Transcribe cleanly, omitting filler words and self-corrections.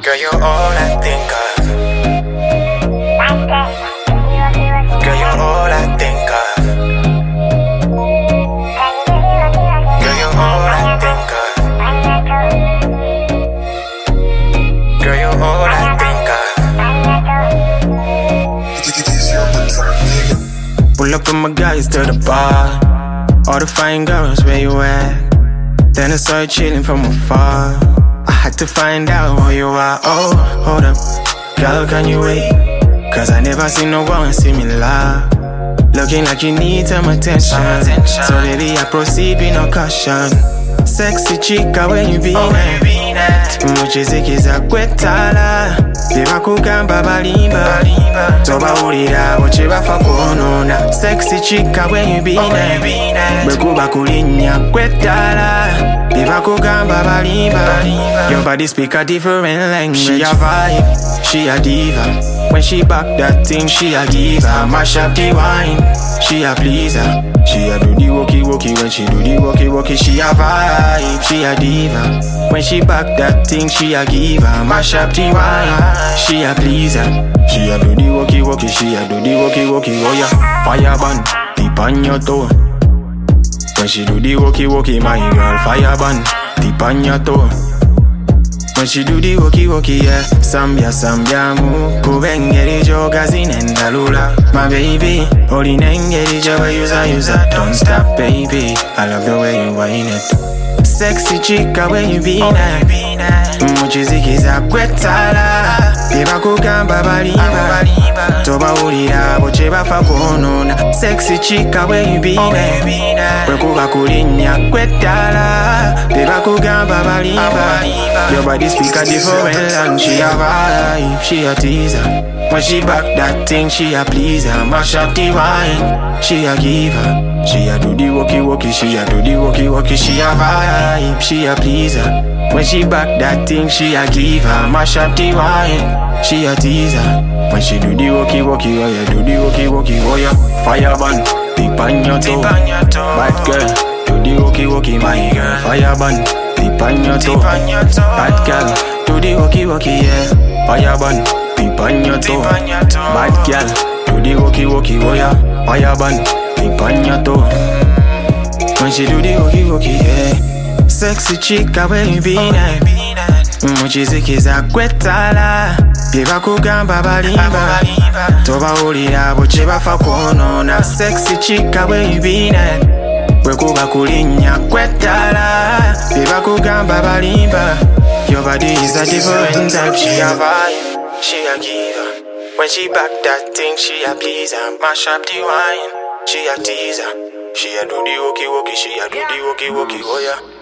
Girl, you're all I think of. Girl, you're all I think of. Girl, you're all I think of. Girl, you're all I think of. Pull up with my guys to the bar. All the fine girls, where you at? Then I saw you chilling from afar. I had to find out who you are. Oh, hold up, girl, can you wait? Cause I never seen no one see me laugh. Looking like you need some attention. So baby, I proceed with no caution. Sexy chica, where you be at? Muchizikiza kwetala Biba kugamba balimba Toba ulira boche bafa kuonona. Sexy chica, where you be at? Bekuba kulinya kwetala Biba kugamba balimba. Your body speak a different language. She a vibe, she a diva. When she back that thing, she a giver. Mash up the wine, she a pleaser. She a do the walkie-walkie. When she do the walkie-walkie, she a vibe, she a diva. When she back that thing, she a giver. Mash up the wine, she a pleaser. She a do the walkie-walkie, she a do the walkie-walkie. Oh yeah, fire burn, deep on your toe. When she do the walkie-walkie, my girl, fire burn, deep on your toe. When she do the walkie-walkie, yeah. Sambia, sambia mu Kubengeri joga zinendalula. My baby, holy nengeri jawa user. Don't stop, baby, I love the way you whine it. Sexy chica, where you be at? Muchizikiza kwetala Biba kugamba balimba Toba ulira boche bafa kuonona. Sexy chica, where you be at? Bekuba kulinya kwetala Biba kugamba balimba. Your body speak a different language. She a vibe, she a teaser. When she back that thing, she a pleaser. Mash up the wine, she a giver. She a do the walkie-walkie, she a do the walkie-walkie. She a vibe, she a pleaser. When she back that thing, she a giver. Mash up the wine, she a teaser. When she do the walkie-walkie, oh yeah, do the walkie-walkie, oh yeah. Fire burn, deep on your toe. Bad girl, do the walkie-walkie, my girl. Fire burn, deep on your toe. Bad girl, do the walkie-walkie, yeah. Fire burn, deep on your toe. Bad girl, do the walkie-walkie, oh yeah. Fire burn, deep on your toe. When she do the walkie-walkie, yeah. Sexy chica, where you be at? Muchizikiza kwetala Biba kugamba balimba Toba ulira boche bafa kuonona. Sexy chica, where you be at? Bwekuba kulinya kwetala Biba kugamba balimba. Your body is a different type. She a vibe, she a giver. When she back that thing, she a pleaser. Mash up the wine, she a teaser. She a do the walkie-walkie, she a do the walkie-walkie, oh yeah.